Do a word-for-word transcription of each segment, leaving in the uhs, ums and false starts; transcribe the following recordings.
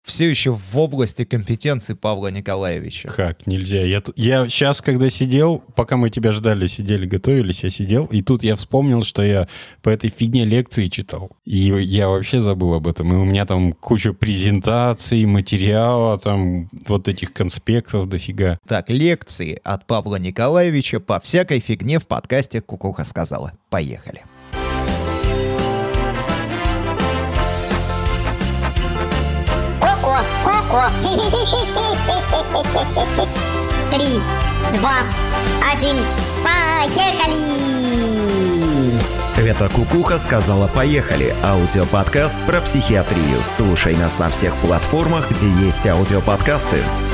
все еще в области компетенции Павла Николаевича. Как нельзя? Я, я сейчас, когда сидел, пока мы тебя ждали, сидели, готовились, я сидел, и тут я вспомнил, что я по этой фигне лекции читал. И я вообще забыл об этом. И у меня там куча презентаций, материала, там вот этих конспектов дофига. Так, лекции от Павла Николаевича по всякой фигне в подкасте «Кукуха сказала». Поехали. Ко-ко. Три, два, один, поехали! Это «Кукуха сказала поехали» — аудиоподкаст про психиатрию. Слушай нас на всех платформах, где есть аудиоподкасты.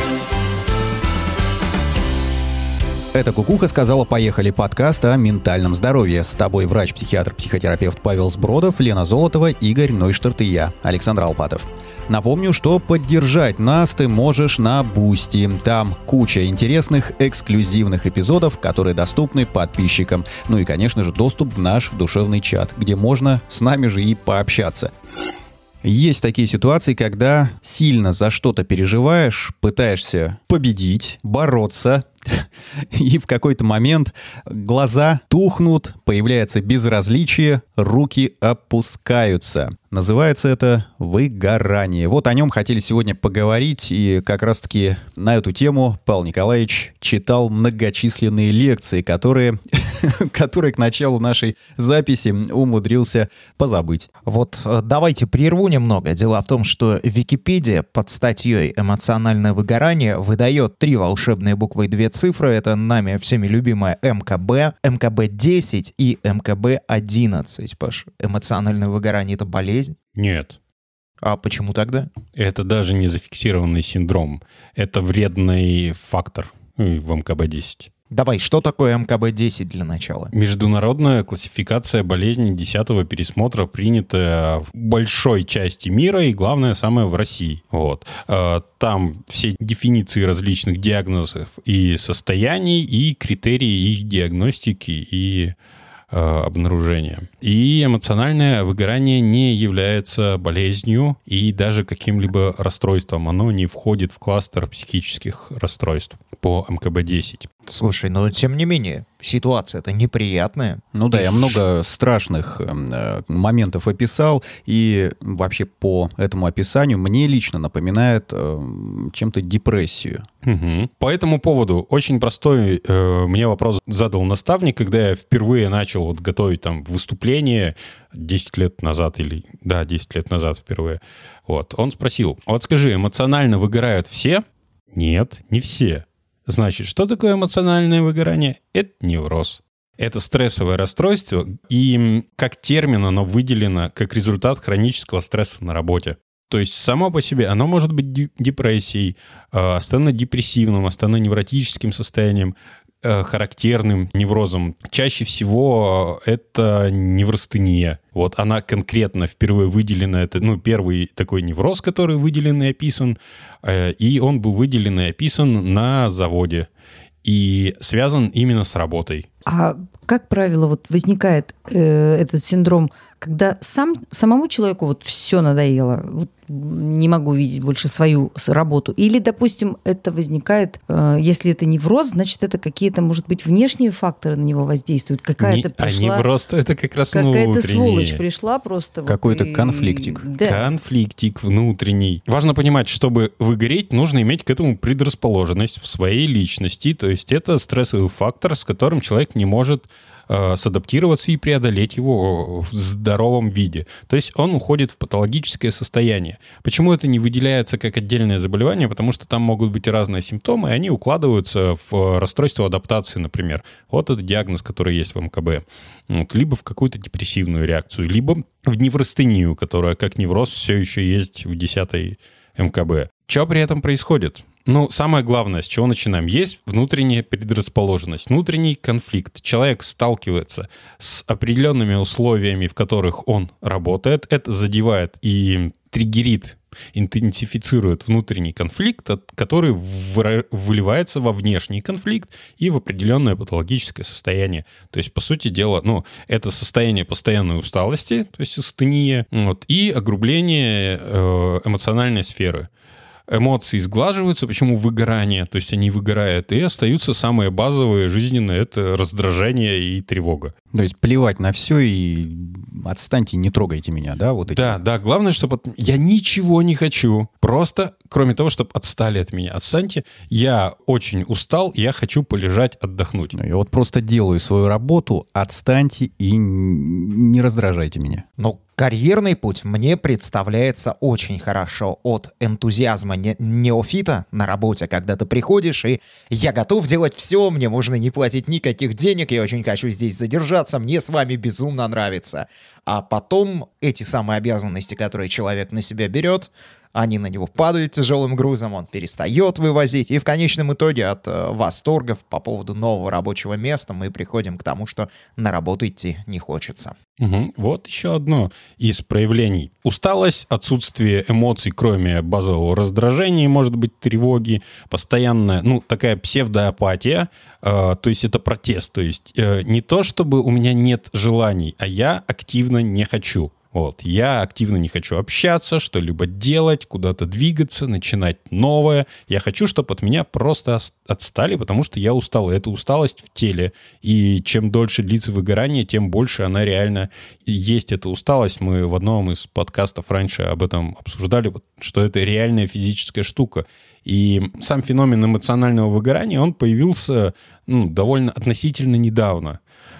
Это «Кукуха сказала поехали» — подкаст о ментальном здоровье. С тобой врач-психиатр-психотерапевт Павел Сбродов, Лена Золотова, Игорь Нойштарт и я, Александр Алпатов. Напомню, что поддержать нас ты можешь на Бусти. Там куча интересных эксклюзивных эпизодов, которые доступны подписчикам. Ну и, конечно же, доступ в наш душевный чат, где можно с нами же и пообщаться. Есть такие ситуации, когда сильно за что-то переживаешь, пытаешься победить, бороться, и в какой-то момент глаза тухнут, появляется безразличие, руки опускаются. Называется это выгорание. Вот о нем хотели сегодня поговорить, и как раз-таки на эту тему Павел Николаевич читал многочисленные лекции, которые, которые к началу нашей записи умудрился позабыть. Вот давайте прерву немного. Дело в том, что Википедия под статьей «Эмоциональное выгорание» выдает три волшебные буквы и две цифры. Это нами всеми любимая эм ка бэ, эм ка бэ десять и эм ка бэ одиннадцать. Паш, эмоциональное выгорание — это болезнь? Нет. А почему тогда? Это даже не зафиксированный синдром. Это вредный фактор в эм ка бэ десять. Давай, что такое эм ка бэ десять для начала? Международная классификация болезней десятого пересмотра принята в большой части мира и, главное, самое в России. Вот. Там все дефиниции различных диагнозов и состояний, и критерии их диагностики и обнаружения. И эмоциональное выгорание не является болезнью и даже каким-либо расстройством. Оно не входит в кластер психических расстройств по эм ка бэ десять. Слушай, но тем не менее, ситуация-то неприятная. Ну да, я много страшных э, моментов описал, и вообще по этому описанию мне лично напоминает э, чем-то депрессию. Угу. По этому поводу очень простой э, мне вопрос задал наставник, когда я впервые начал вот готовить там выступление десять лет назад, или да, десять лет назад впервые. Вот. Он спросил: вот скажи, эмоционально выгорают все? Нет, не все. Значит, что такое эмоциональное выгорание? Это невроз. Это стрессовое расстройство, и как термин оно выделено как результат хронического стресса на работе. То есть само по себе оно может быть депрессией, астенно-депрессивным, астенно-невротическим состоянием, характерным неврозом. Чаще всего это неврастения. Вот она конкретно впервые выделена. Это, ну, первый такой невроз, который выделен и описан. И он был выделен и описан на заводе. И связан именно с работой. А как правило, вот возникает э, этот синдром, когда сам, самому человеку вот все надоело, вот не могу видеть больше свою работу, или, допустим, это возникает, э, если это невроз, значит, это какие-то, может быть, внешние факторы на него воздействуют, какая-то не, пришла... А невроз это как раз какая-то внутренний. сволочь пришла просто. Какой-то вот и... конфликтик. Да. Конфликтик внутренний. Важно понимать, чтобы выгореть, нужно иметь к этому предрасположенность в своей личности, то есть это стрессовый фактор, с которым человек не может э, садаптироваться и преодолеть его в здоровом виде. То есть он уходит в патологическое состояние. Почему это не выделяется как отдельное заболевание? Потому что там могут быть разные симптомы, и они укладываются в расстройство адаптации, например. Вот это диагноз, который есть в эм ка бэ. Вот. Либо в какую-то депрессивную реакцию, либо в неврастению, которая как невроз все еще есть в десятой эм ка бэ. Что при этом происходит? Ну, самое главное, с чего начинаем? Есть внутренняя предрасположенность, внутренний конфликт. Человек сталкивается с определенными условиями, в которых он работает. Это задевает и триггерит, интенсифицирует внутренний конфликт, который выливается во внешний конфликт и в определенное патологическое состояние. То есть, по сути дела, ну, это состояние постоянной усталости, то есть астения, вот, и огрубление э, эмоциональной сферы. Эмоции сглаживаются, почему выгорание, то есть они выгорают, и остаются самые базовые жизненные, это раздражение и тревога. То есть плевать на все и отстаньте, не трогайте меня, да? Вот эти. Да, да, главное, чтобы от... я ничего не хочу, просто, кроме того, чтобы отстали от меня. Отстаньте, я очень устал, я хочу полежать, отдохнуть. Я вот просто делаю свою работу, отстаньте и не раздражайте меня. Ну, карьерный путь мне представляется очень хорошо. От энтузиазма не- неофита на работе, когда ты приходишь, и я готов делать все, мне можно не платить никаких денег, я очень хочу здесь задержаться, мне с вами безумно нравится. А потом эти самые обязанности, которые человек на себя берет, они на него падают тяжелым грузом, он перестает вывозить, и в конечном итоге от э, восторгов по поводу нового рабочего места мы приходим к тому, что на работу идти не хочется. Угу. Вот еще одно из проявлений. Усталость, отсутствие эмоций, кроме базового раздражения, может быть, тревоги, постоянная, ну, такая псевдоапатия, э, то есть это протест, то есть э, не то, чтобы у меня нет желаний, а я активно не хочу. Вот. Я активно не хочу общаться, что-либо делать, куда-то двигаться, начинать новое. Я хочу, чтобы от меня просто отстали, потому что я устал. И это усталость в теле. И чем дольше длится выгорание, тем больше она реально есть, эта усталость. Мы в одном из подкастов раньше об этом обсуждали, что это реальная физическая штука. И сам феномен эмоционального выгорания, он появился ну, довольно относительно недавно.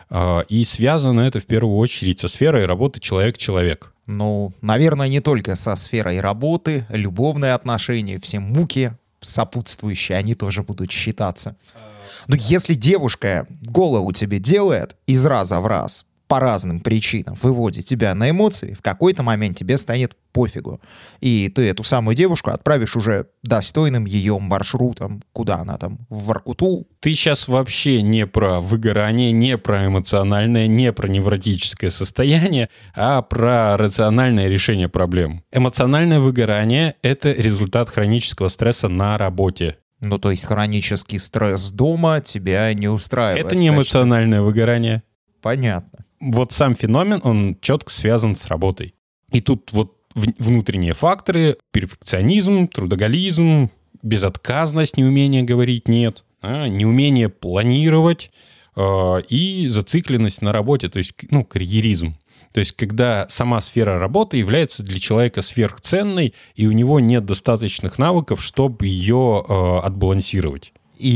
И связано это в первую очередь со сферой работы человек-человек. Ну, наверное, не только со сферой работы, любовные отношения, все муки сопутствующие, они тоже будут считаться. Но если девушка голову тебе делает из раза в раз, по разным причинам выводит тебя на эмоции, в какой-то момент тебе станет пофигу. И ты эту самую девушку отправишь уже достойным ее маршрутом, куда она там, в Воркуту. Ты сейчас вообще не про выгорание, не про эмоциональное, не про невротическое состояние, а про рациональное решение проблем. Эмоциональное выгорание — это результат хронического стресса на работе. Ну, то есть хронический стресс дома тебя не устраивает. Это не эмоциональное выгорание. Понятно. Вот сам феномен, он четко связан с работой. И тут вот внутренние факторы, перфекционизм, трудоголизм, безотказность, неумение говорить «нет», а, неумение планировать э, и зацикленность на работе, то есть ну, карьеризм. То есть когда сама сфера работы является для человека сверхценной, и у него нет достаточных навыков, чтобы ее э, отбалансировать.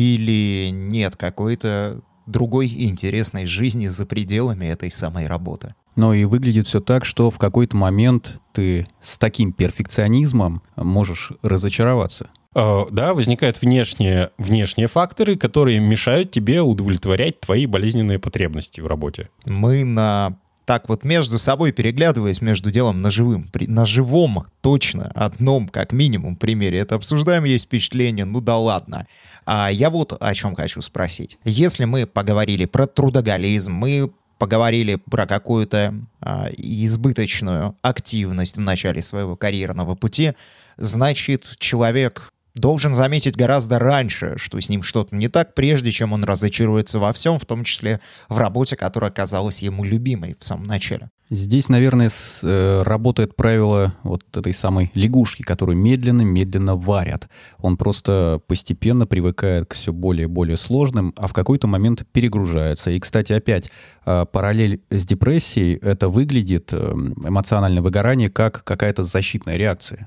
Или нет какой-то другой интересной жизни за пределами этой самой работы. Но и выглядит все так, что в какой-то момент ты с таким перфекционизмом можешь разочароваться. Uh, да, возникают внешние, внешние факторы, которые мешают тебе удовлетворять твои болезненные потребности в работе. Мы на так вот между собой переглядываясь между делом на живым, при, на живом точно одном, как минимум, примере это обсуждаем, есть впечатление, ну да ладно. А я вот о чем хочу спросить. Если мы поговорили про трудоголизм, мы поговорили про какую-то а, избыточную активность в начале своего карьерного пути, значит, человек должен заметить гораздо раньше, что с ним что-то не так, прежде чем он разочаруется во всем, в том числе в работе, которая казалась ему любимой в самом начале. Здесь, наверное, с, э, работает правило вот этой самой лягушки, которую медленно-медленно варят. Он просто постепенно привыкает к все более и более сложным, а в какой-то момент перегружается. И, кстати, опять э, параллель с депрессией, это выглядит, э, эмоциональное выгорание, как какая-то защитная реакция.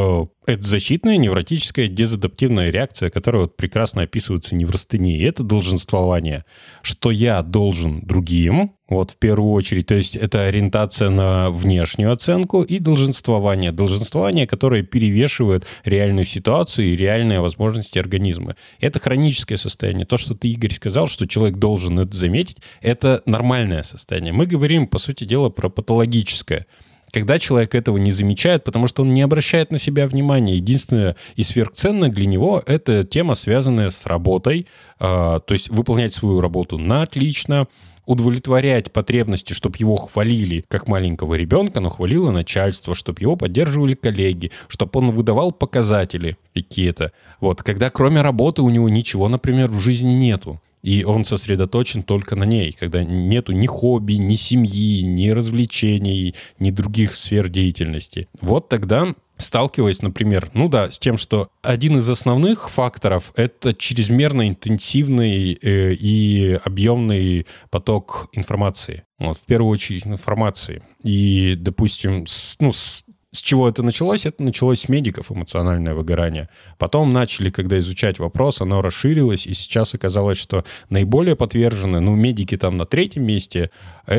Это защитная невротическая дезадаптивная реакция, которая вот прекрасно описывается неврастенией. Это долженствование, что я должен другим, вот в первую очередь, то есть это ориентация на внешнюю оценку и долженствование. Долженствование, которое перевешивает реальную ситуацию и реальные возможности организма. Это хроническое состояние. То, что ты, Игорь, сказал, что человек должен это заметить, это нормальное состояние. Мы говорим, по сути дела, про патологическое. Когда человек этого не замечает, потому что он не обращает на себя внимания. Единственное и сверхценное для него — это тема, связанная с работой, то есть выполнять свою работу на отлично, удовлетворять потребности, чтобы его хвалили как маленького ребенка, но хвалило начальство, чтобы его поддерживали коллеги, чтобы он выдавал показатели какие-то. Вот. Когда кроме работы у него ничего, например, в жизни нету, и он сосредоточен только на ней, когда нету ни хобби, ни семьи, ни развлечений, ни других сфер деятельности. Вот тогда, сталкиваясь, например, ну да, с тем, что один из основных факторов — это чрезмерно интенсивный э, и объемный поток информации. Вот, в первую очередь информации. И, допустим, с, ну, с С чего это началось? Это началось с медиков, эмоциональное выгорание. Потом начали, когда изучать вопрос, оно расширилось, и сейчас оказалось, что наиболее подвержены, ну, медики там на третьем месте,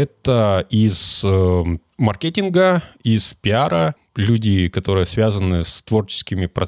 это из э, маркетинга, из пиара, люди, которые связаны с творческими про-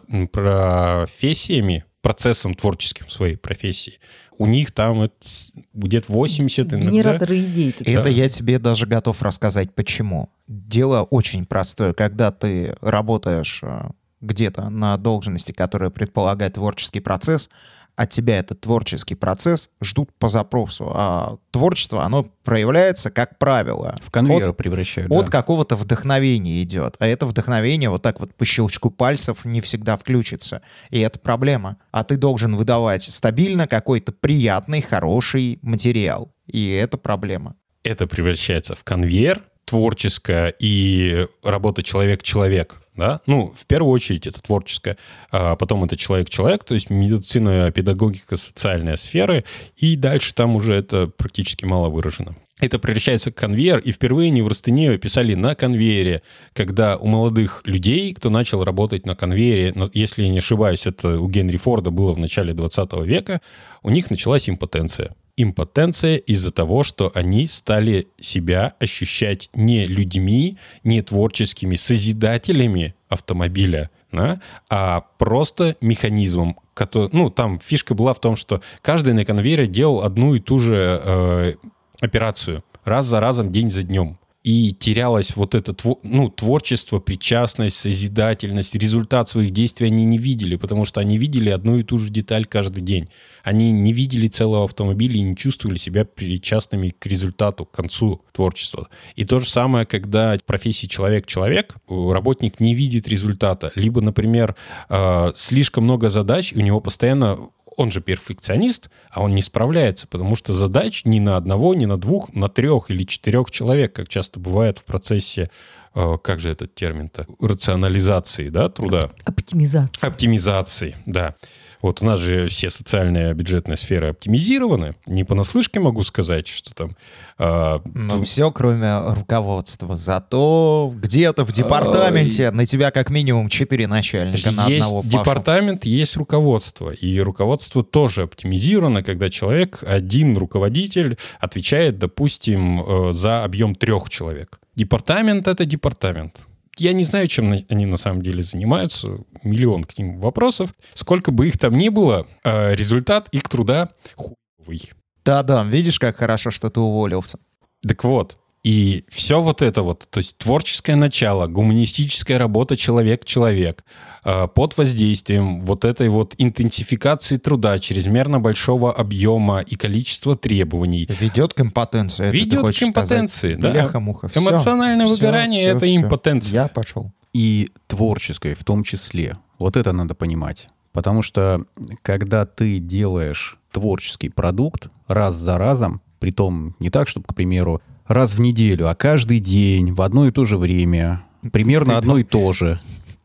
профессиями, процессом творческим своей профессии. У них там это где-то восемьдесят иногда. Генераторы идей. Это Да. я тебе даже готов рассказать, почему. Дело очень простое. Когда ты работаешь э, где-то на должности, которая предполагает творческий процесс, от тебя этот творческий процесс ждут по запросу. А творчество, оно проявляется, как правило, В конвейер от, превращают. от да. какого-то вдохновения идет. А это вдохновение вот так вот по щелчку пальцев не всегда включится. И это проблема. А ты должен выдавать стабильно какой-то приятный, хороший материал. И это проблема. Это превращается в конвейер, творческая и работа человек-человек. Да? Ну, в первую очередь это творческое, а потом это человек-человек, то есть медицина, педагогика, социальные сферы, и дальше там уже это практически мало выражено. Это превращается в конвейер, и впервые неврастению описали на конвейере, когда у молодых людей, кто начал работать на конвейере, если я не ошибаюсь, это у Генри Форда было в начале двадцатого века, у них началась импотенция. Импотенция из-за того, что они стали себя ощущать не людьми, не творческими созидателями автомобиля, да, а просто механизмом. Который, ну, там фишка была в том, что каждый на конвейере делал одну и ту же э, операцию раз за разом, день за днем. И терялось вот это ну, творчество, причастность, созидательность, результат своих действий они не видели, потому что они видели одну и ту же деталь каждый день. Они не видели целого автомобиля и не чувствовали себя причастными к результату, к концу творчества. И то же самое, когда в профессии человек-человек, работник не видит результата. Либо, например, слишком много задач, у него постоянно... Он же перфекционист, а он не справляется, потому что задач ни на одного, ни на двух, на трех или четырех человек, как часто бывает в процессе, э, как же этот термин-то, рационализации, да, труда? Оптимизация. Оптимизации, да. Вот у нас же все социальные бюджетные сферы оптимизированы. Не понаслышке могу сказать, что там... Э, Ну, тут... все, кроме руководства. Зато где-то в департаменте на тебя как минимум четыре начальника на Есть одного Пашу. департамент, есть руководство. И руководство тоже оптимизировано, когда человек, один руководитель, отвечает, допустим, за объем трех человек. Департамент — это департамент. Я не знаю, чем они на самом деле занимаются. Миллион к ним вопросов. Сколько бы их там ни было, результат их труда хуевый. Да-да, видишь, как хорошо, что ты уволился. Так вот, и все вот это вот, то есть творческое начало, гуманистическая работа человек-человек, под воздействием вот этой вот интенсификации труда, чрезмерно большого объема и количества требований. Ведет к импотенции. Это Ведет ты хочешь к импотенции, сказать. да. Бляха-муха. Всё, Эмоциональное всё, выгорание всё, — это всё. импотенция. Я пошел. И творческой в том числе. Вот это надо понимать. Потому что когда ты делаешь творческий продукт раз за разом, притом не так, чтобы, к примеру, раз в неделю, а каждый день, в одно и то же время, примерно Ты одно и то же.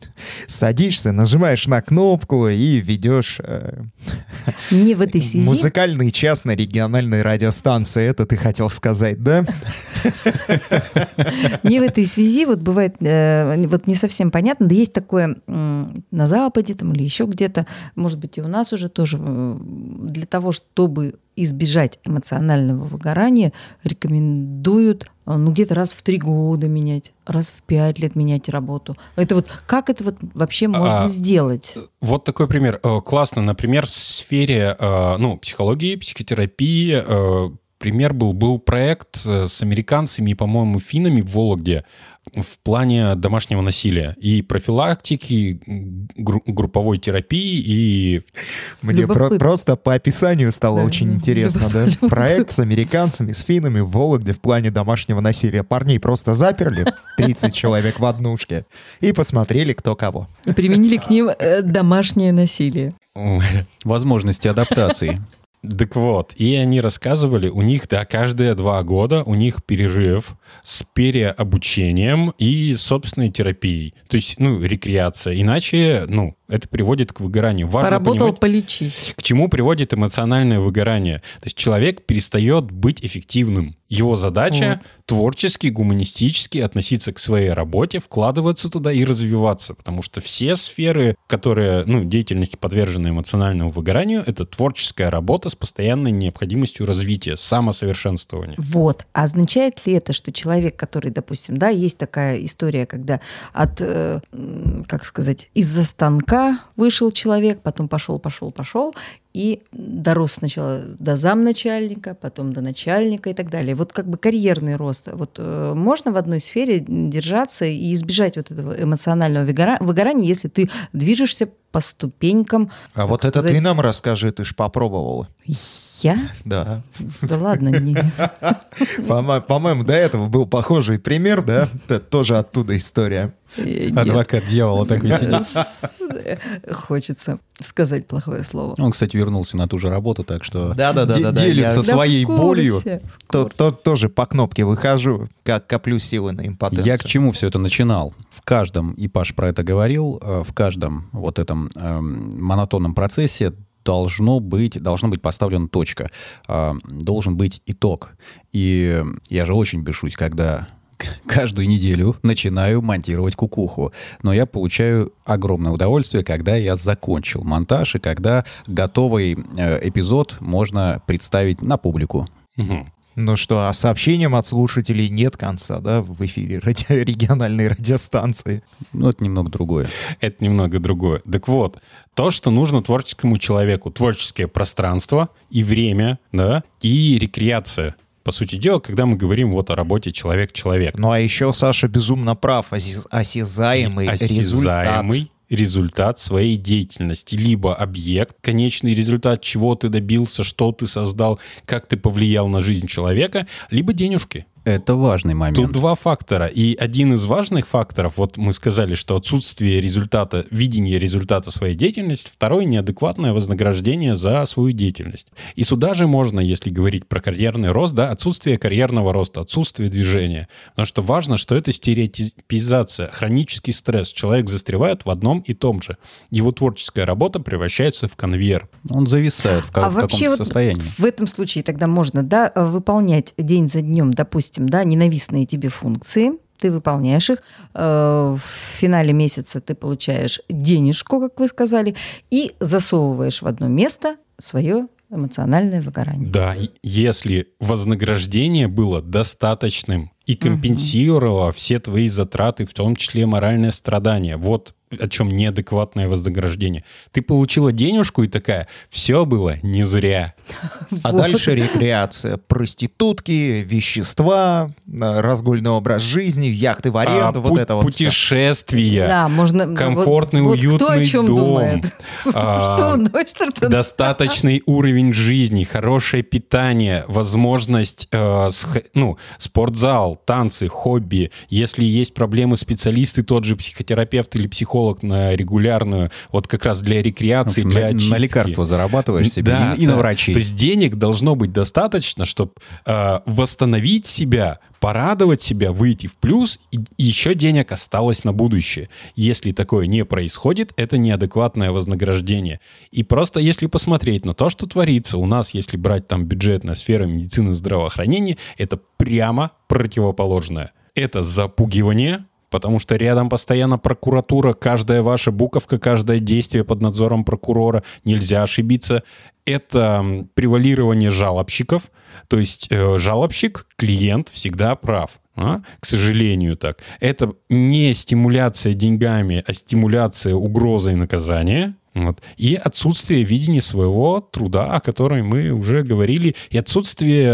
Садишься, нажимаешь на кнопку и ведешь э, Не в этой связи. музыкальный час на региональной радиостанции. Это ты хотел сказать, да? Мне в этой связи вот бывает э, вот не совсем понятно. Да есть такое э, на Западе там, или еще где-то, может быть, и у нас уже тоже, э, для того, чтобы избежать эмоционального выгорания, рекомендуют ну, где-то раз в три года менять, раз в пять лет менять работу. Это вот как это вот вообще можно А, сделать? Вот такой пример. Э, Классно, например, в сфере э, ну, психологии, психотерапии, э, пример был, был проект с американцами и, по-моему, финнами в Вологде в плане домашнего насилия и профилактики, гру- групповой терапии и... Мне про- просто по описанию стало Да. очень интересно, да? Любопытно. Проект с американцами, с финнами в Вологде в плане домашнего насилия. Парней просто заперли, тридцать человек в однушке, и посмотрели, кто кого. И применили к ним э, домашнее насилие. Возможности адаптации. Так вот, и они рассказывали, у них, да, каждые два года у них перерыв с переобучением и собственной терапией. То есть, ну, рекреация. Иначе, ну, это приводит к выгоранию. Важно Поработал, понимать, полечись. к чему приводит эмоциональное выгорание. То есть человек перестает быть эффективным. Его задача творчески, гуманистически относиться к своей работе, вкладываться туда и развиваться. Потому что все сферы, которые, ну, деятельности подвержены эмоциональному выгоранию, это творческая работа с постоянной необходимостью развития, самосовершенствования. Вот. А означает ли это, что человек, который, допустим, да, есть такая история, когда от, э, м, как сказать, из-за станка вышел человек, потом пошел, пошел, пошел, и дорос сначала до замначальника, потом до начальника и так далее. Вот как бы карьерный рост. Вот э, можно в одной сфере держаться и избежать вот этого эмоционального выгора- выгорания, если ты движешься по ступенькам. А так вот это сказать. ты нам расскажи, ты ж попробовала. Я? Да. Да ладно, не. По- По-моему, до этого был похожий пример, да? Это тоже оттуда история. Э, нет. Адвокат дьявола такой сидит. Хочется сказать плохое слово. Он, кстати, вернулся на ту же работу, так что Да-да-да-да-да, де- делится я- Да, своей в курсе. болью. То, то- тоже по кнопке выхожу, как коплю силы на импотенцию. Я к чему все это начинал? В каждом, и Паш про это говорил, э, в каждом вот этом эм, монотонном процессе должно быть, должна быть поставлена точка, э, должен быть итог. И я же очень бешусь, когда каждую неделю начинаю монтировать кукуху. Но я получаю огромное удовольствие, когда я закончил монтаж и когда готовый э, эпизод можно представить на публику. Мгм. Ну что, а сообщениям от слушателей нет конца, да, в эфире ради... региональной радиостанции. Ну, это немного другое. Это немного другое. Так вот, то, что нужно творческому человеку, творческое пространство и время, да, и рекреация. По сути дела, когда мы говорим вот о работе человек-человек. Ну а еще Саша безумно прав, оси- осязаемый, результат. Осязаемый результат своей деятельности. Либо объект, конечный результат, чего ты добился, что ты создал, как ты повлиял на жизнь человека, либо денежки. Это важный момент. Тут два фактора. И один из важных факторов, вот мы сказали, что отсутствие результата, видение результата своей деятельности, второй — неадекватное вознаграждение за свою деятельность. И сюда же можно, если говорить про карьерный рост, да, отсутствие карьерного роста, отсутствие движения. Потому что важно, что это стереотипизация, хронический стресс. Человек застревает в одном и том же. Его творческая работа превращается в конвейер. Он зависает в, ка- А в вообще каком-то вот состоянии. в этом случае тогда можно, да, выполнять день за днем, допустим, да, ненавистные тебе функции, ты выполняешь их, э, в финале месяца ты получаешь денежку, как вы сказали, и засовываешь в одно место свое эмоциональное выгорание. Да, и если вознаграждение было достаточным и компенсировало все твои затраты, в том числе моральное страдание, вот о чем неадекватное вознаграждение. Ты получила денежку и такая, все было не зря. А дальше рекреация. Проститутки, вещества, э, разгульный образ жизни, яхты в аренду, А, вот пу- это вот всё. путешествия, Да, можно... комфортный, вот, уютный вот кто о чем дом, думает? а, Что он думает, что ты- достаточный уровень жизни, хорошее питание, возможность, э, сх- ну, спортзал, танцы, хобби. Если есть проблемы, специалисты, тот же психотерапевт или психолог на регулярную, вот как раз для В рекреации, общем, для на, очистки. на лекарства зарабатываешь себе Да, и, и да. на врачей. То есть денег должно быть достаточно, чтобы э, восстановить себя, порадовать себя, выйти в плюс, и, и еще денег осталось на будущее. Если такое не происходит, это неадекватное вознаграждение. И просто если посмотреть на то, что творится у нас, если брать там бюджетная сфера медицины, здравоохранения, это прямо противоположное. Это запугивание, потому что рядом постоянно прокуратура, каждая ваша буковка, каждое действие под надзором прокурора, нельзя ошибиться. Это м, превалирование жалобщиков, то есть э, жалобщик, клиент всегда прав. А? К сожалению, так. Это не стимуляция деньгами, а стимуляция угрозой наказания. Вот. И отсутствие видения своего труда, о котором мы уже говорили, и отсутствие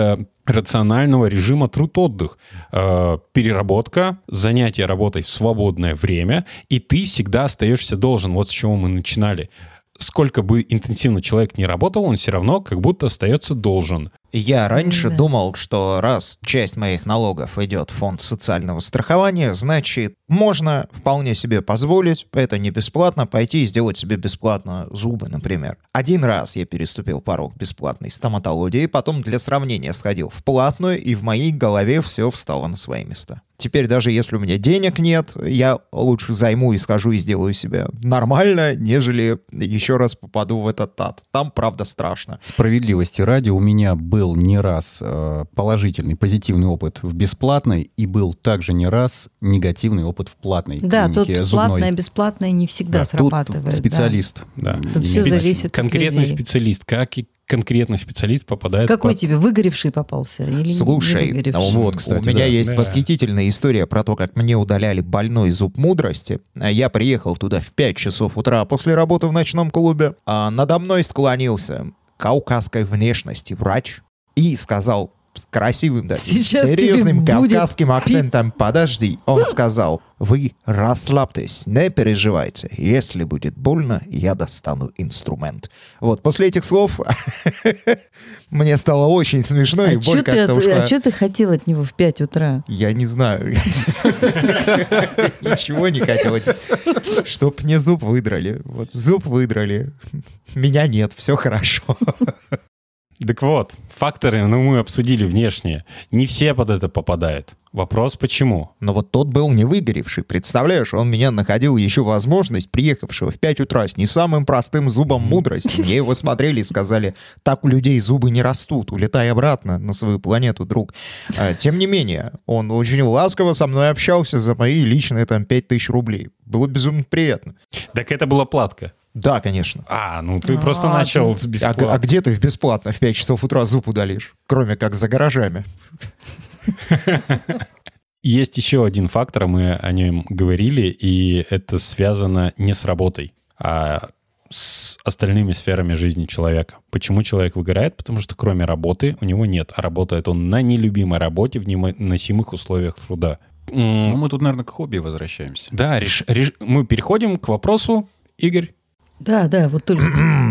рационального режима труд-отдых. Э, переработка, занятие работой в свободное время, и ты всегда остаешься должен. Вот с чего мы начинали. Сколько бы интенсивно человек не работал, он все равно как будто остается должен. Я раньше Да. думал, что раз часть моих налогов идет в фонд социального страхования, значит, можно вполне себе позволить, это не бесплатно, пойти и сделать себе бесплатно зубы, например. Один раз я переступил порог бесплатной стоматологии, потом для сравнения сходил в платную, и в моей голове все встало на свои места. Теперь даже если у меня денег нет, я лучше займу и схожу и сделаю себе нормально, нежели еще раз попаду в этот ад. Там, правда, страшно. Справедливости ради, у меня был не раз э, положительный, позитивный опыт в бесплатной, и был также не раз негативный опыт в платной Да, тут клинике зубной. платное, бесплатное не всегда Да, срабатывает. тут специалист. Да. Тут все имеет- зависит от Конкретный людей. специалист. Как и конкретный специалист попадает Какой под- тебе, выгоревший попался? Или не Слушай, выгоревший? ну вот, кстати, у меня да. есть Да. восхитительная история про то, как мне удаляли больной зуб мудрости. А Я приехал туда в пять часов утра после работы в ночном клубе, а надо мной склонился кавказской внешности врач и сказал с красивым, да, Сейчас серьезным тебе будет кавказским акцентом: подожди. Он сказал: вы расслабьтесь, не переживайте. Если будет больно, я достану инструмент. Вот, после этих слов мне стало очень смешно, и А боль что ты, как-то от- ушла. а чё ты хотел от него в пять утра? Я не знаю. Ничего не хотел. Чтоб мне зуб выдрали. Вот зуб выдрали. Меня нет, все хорошо. Так вот, факторы, ну, мы обсудили внешние. Не все под это попадают. Вопрос, почему? Но вот тот был не выгоревший. Представляешь, он меня находил еще возможность, приехавшего в пять утра с не самым простым зубом мудрости. Мне его смотрели и сказали: так у людей зубы не растут, улетай обратно на свою планету, друг. А, тем не менее, он очень ласково со мной общался за мои личные там пять тысяч рублей. Было безумно приятно. Так это была платка. Да, конечно. А, ну ты А, просто ты- начал с А, бесплатно. а где ты в бесплатно в пять часов утра зуб удалишь? Кроме как за гаражами. Есть еще один фактор, мы о нем говорили, и это связано не с работой, а с остальными сферами жизни человека. Почему человек выгорает? Потому что кроме работы у него нет. А работает он на нелюбимой работе в невыносимых условиях труда. М, Ну, мы тут, наверное, к хобби возвращаемся. Да, реш- реш- мы переходим к вопросу, Игорь. Да, да, вот только...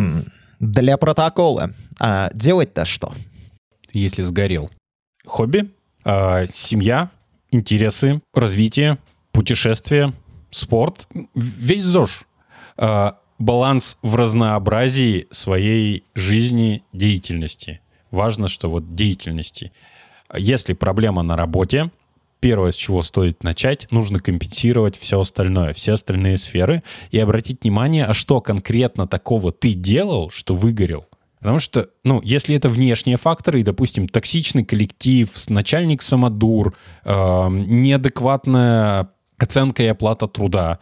Для протокола. А делать-то что? Если сгорел. Хобби, э, семья, интересы, развитие, путешествия, спорт, весь ЗОЖ. Э, баланс в разнообразии своей жизни, деятельности. Важно, что вот деятельности. Если проблема на работе, первое, с чего стоит начать, нужно компенсировать все остальное, все остальные сферы и обратить внимание, а что конкретно такого ты делал, что выгорел. Потому что, ну, если это внешние факторы, и, допустим, токсичный коллектив, с- начальник самодур, э, неадекватная оценка и оплата труда,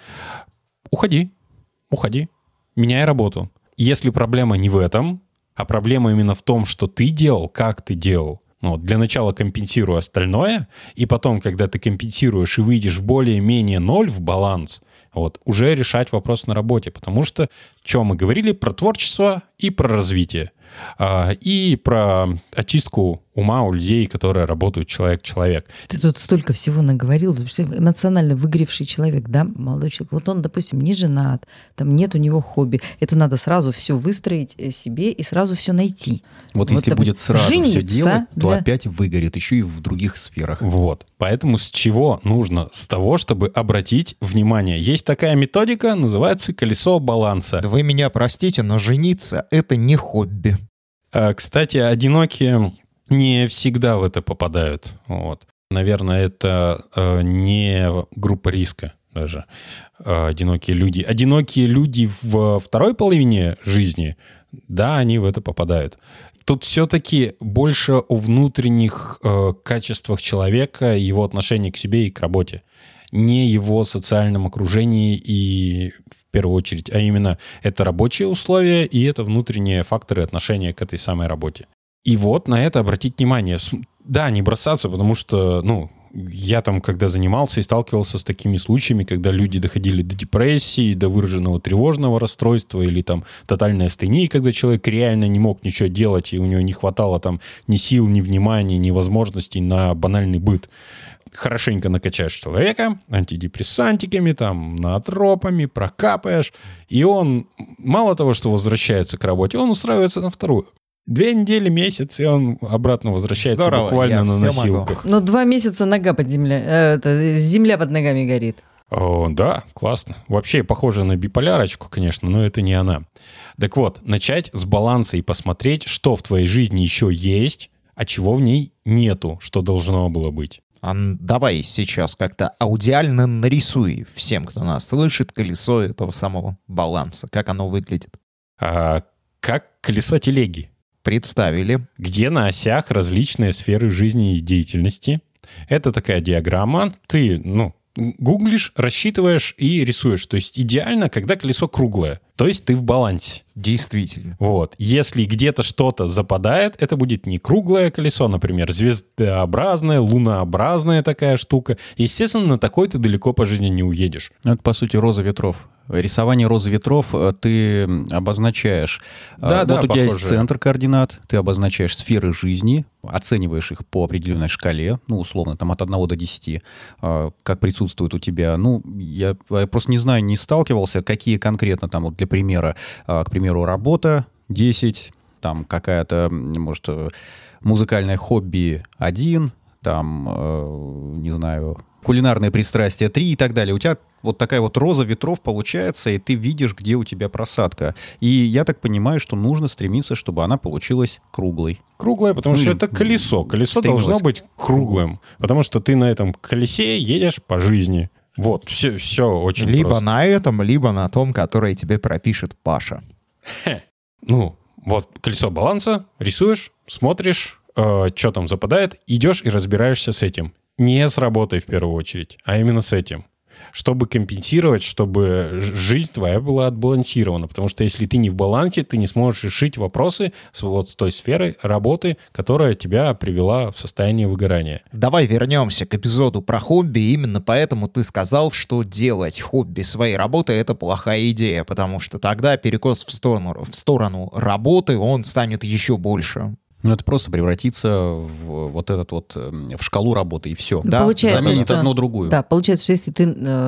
уходи, уходи, меняй работу. Если проблема не в этом, а проблема именно в том, что ты делал, как ты делал, ну, для начала компенсируй остальное, и потом, когда ты компенсируешь и выйдешь в более-менее ноль, в баланс, вот, уже решать вопрос на работе. Потому что, что мы говорили про творчество и про развитие, а, и про очистку ума у людей, которые работают человек-человек. Ты тут столько всего наговорил. Вообще эмоционально выгоревший человек, да, молодой человек. Вот он, допустим, не женат, там нет у него хобби. Это надо сразу все выстроить э, себе и сразу все найти. Вот, если допустим, будет сразу все жениться делать, то для- опять выгорит, еще и в других сферах. Вот. Поэтому с чего нужно? С того, чтобы обратить внимание. Есть такая методика, называется колесо баланса. Да вы меня простите, но жениться — это не хобби. А, Кстати, одинокие не всегда в это попадают. Вот. Наверное, это э, не группа риска даже. Э, одинокие люди. Одинокие люди в второй половине жизни, да, они в это попадают. Тут все-таки больше о внутренних э, качествах человека, его отношении к себе и к работе. Не его социальном окружении и в первую очередь, а именно это рабочие условия и это внутренние факторы отношения к этой самой работе. И вот на это обратить внимание. С- Да, не бросаться, потому что, ну, я там, когда занимался и сталкивался с такими случаями, когда люди доходили до депрессии, до выраженного тревожного расстройства или там тотальной астении, когда человек реально не мог ничего делать, и у него не хватало там ни сил, ни внимания, ни возможностей на банальный быт. Хорошенько накачаешь человека антидепрессантиками, там, наотропами, прокапаешь, и он мало того, что возвращается к работе, он устраивается на вторую. Две недели, месяц, и он обратно возвращается. Здорово, буквально на носилках. Но два месяца нога под земля, э, это, земля под ногами горит. О, да, классно. Вообще похоже на биполярочку, конечно, но это не она. Так вот, начать с баланса и посмотреть, что в твоей жизни еще есть, а чего в ней нету, что должно было быть. А давай сейчас как-то аудиально нарисуй всем, кто нас слышит, колесо этого самого баланса. Как оно выглядит? А, как колесо телеги. Представили. Где на осях различные сферы жизни и деятельности. Это такая диаграмма. Ты, ну, гуглишь, рассчитываешь и рисуешь. То есть идеально, когда колесо круглое. То есть ты в балансе. Действительно. Вот. Если где-то что-то западает, это будет не круглое колесо, например, звездообразное, лунообразная такая штука. Естественно, на такой ты далеко по жизни не уедешь. Это, по сути, роза ветров. Рисование розы ветров ты обозначаешь. Да, вот да, у тебя похоже. есть центр координат, ты обозначаешь сферы жизни, оцениваешь их по определенной шкале, ну, условно, там от одного до десяти, как присутствует у тебя. Ну, я, я просто не знаю, не сталкивался, какие конкретно там, вот для примера, к примеру, работа десять, там какая-то, может, музыкальное хобби один, там, не знаю, кулинарное пристрастие три и так далее. У тебя вот такая вот роза ветров получается, и ты видишь, где у тебя просадка. И я так понимаю, что нужно стремиться, чтобы она получилась круглой. Круглое, потому что ну, это колесо. Колесо должно быть круглым, потому что ты на этом колесе едешь по жизни. Вот, все, все очень либо просто. Либо на этом, либо на том, которое тебе пропишет Паша. Ну, вот колесо баланса, рисуешь, смотришь, э, что там западает, идешь и разбираешься с этим. Не с работой в первую очередь, а именно с этим. Чтобы компенсировать, чтобы жизнь твоя была отбалансирована. Потому что если ты не в балансе, ты не сможешь решить вопросы с, вот, с той сферой работы, которая тебя привела в состояние выгорания. Давай вернемся к эпизоду про хобби. Именно поэтому ты сказал, что делать хобби своей работы — это плохая идея. Потому что тогда перекос в сторону, в сторону работы, он станет еще больше. Ну, это просто превратиться в вот этот вот, в шкалу работы, и все. Да, получается, заменит что, одну другую. Да, получается, что если, ты,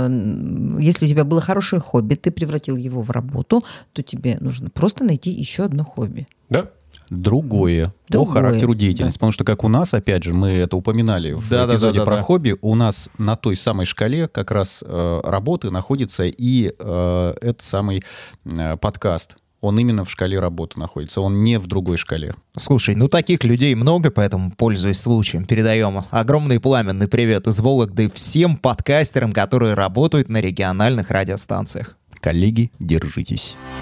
э, если у тебя было хорошее хобби, ты превратил его в работу, то тебе нужно просто найти еще одно хобби. Да. Другое, Другое по характеру деятельности. Да. Потому что, как у нас, опять же, мы это упоминали в да, эпизоде да, да, про да. хобби, у нас на той самой шкале как раз э, работы находится и э, этот самый э, подкаст. Он именно в шкале работы находится, он не в другой шкале. Слушай, ну таких людей много, поэтому, пользуясь случаем, передаем огромный пламенный привет из Вологды всем подкастерам, которые работают на региональных радиостанциях. Коллеги, держитесь.